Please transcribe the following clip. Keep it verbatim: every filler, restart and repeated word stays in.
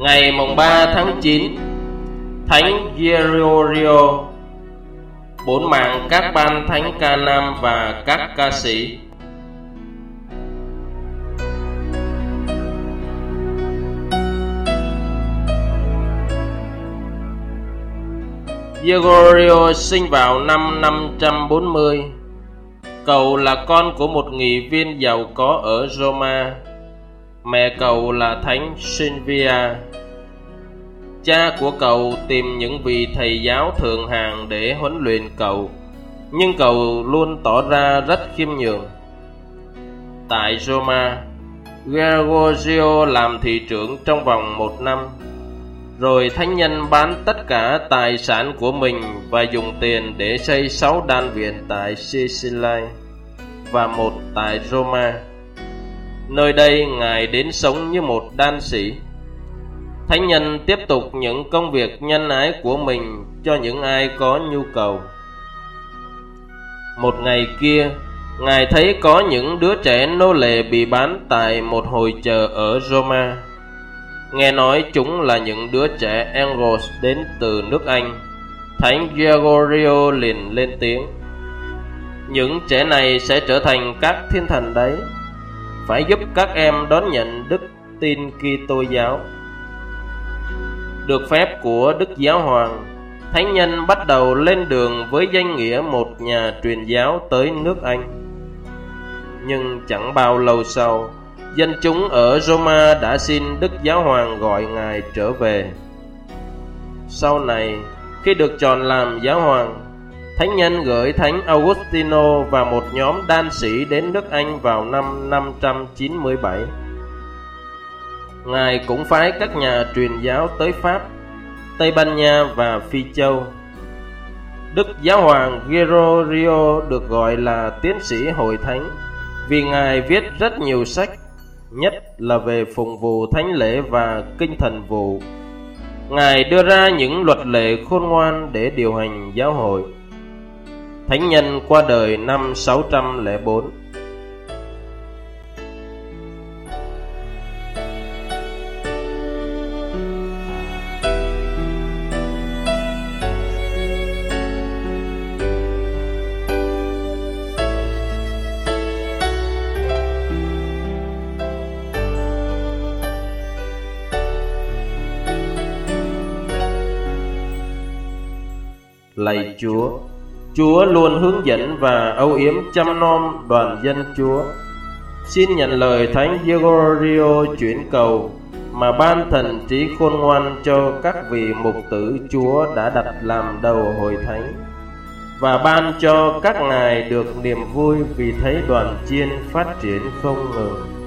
Ngày mùng ba tháng chín, Thánh Gregorio, bốn mạng các ban thánh ca nam và các ca sĩ. Gregorio sinh vào năm năm trăm bốn mươi. Cậu là con của một nghị viên giàu có ở Roma. Mẹ cậu là Thánh Silvia. Cha của cậu tìm những vị thầy giáo thượng hạng để huấn luyện cậu, nhưng cậu luôn tỏ ra rất khiêm nhường. Tại Roma, Gregorio làm thị trưởng trong vòng một năm. Rồi thánh nhân bán tất cả tài sản của mình và dùng tiền để xây sáu đan viện tại Sicily và một tại Roma. Nơi đây Ngài đến sống như một đan sĩ. Thánh nhân tiếp tục những công việc nhân ái của mình cho những ai có nhu cầu. Một ngày kia, Ngài thấy có những đứa trẻ nô lệ bị bán tại một hội chợ ở Roma. Nghe nói chúng là những đứa trẻ Anglos đến từ nước Anh. Thánh Gregorio liền lên tiếng: những trẻ này sẽ trở thành các thiên thần đấy. Phải giúp các em đón nhận đức tin Kitô giáo. Được phép của Đức Giáo Hoàng, thánh nhân bắt đầu lên đường với danh nghĩa một nhà truyền giáo tới nước Anh. Nhưng chẳng bao lâu sau, dân chúng ở Roma đã xin Đức Giáo Hoàng gọi Ngài trở về. Sau này, khi được chọn làm giáo hoàng, thánh nhân gửi Thánh Augustino và một nhóm đan sĩ đến nước Anh vào năm năm trăm chín mươi bảy. Ngài cũng phái các nhà truyền giáo tới Pháp, Tây Ban Nha và Phi Châu. Đức Giáo hoàng Gregorio được gọi là tiến sĩ hội thánh vì Ngài viết rất nhiều sách, nhất là về phụng vụ thánh lễ và kinh thần vụ. Ngài đưa ra những luật lệ khôn ngoan để điều hành giáo hội. Thánh nhân qua đời năm sáu trăm lẻ bốn. Lạy Chúa, Chúa luôn hướng dẫn và âu yếm chăm nom đoàn dân Chúa. Xin nhận lời Thánh Gregorio chuyển cầu mà ban thần trí khôn ngoan cho các vị mục tử Chúa đã đặt làm đầu hội thánh, và ban cho các ngài được niềm vui vì thấy đoàn chiên phát triển không ngừng.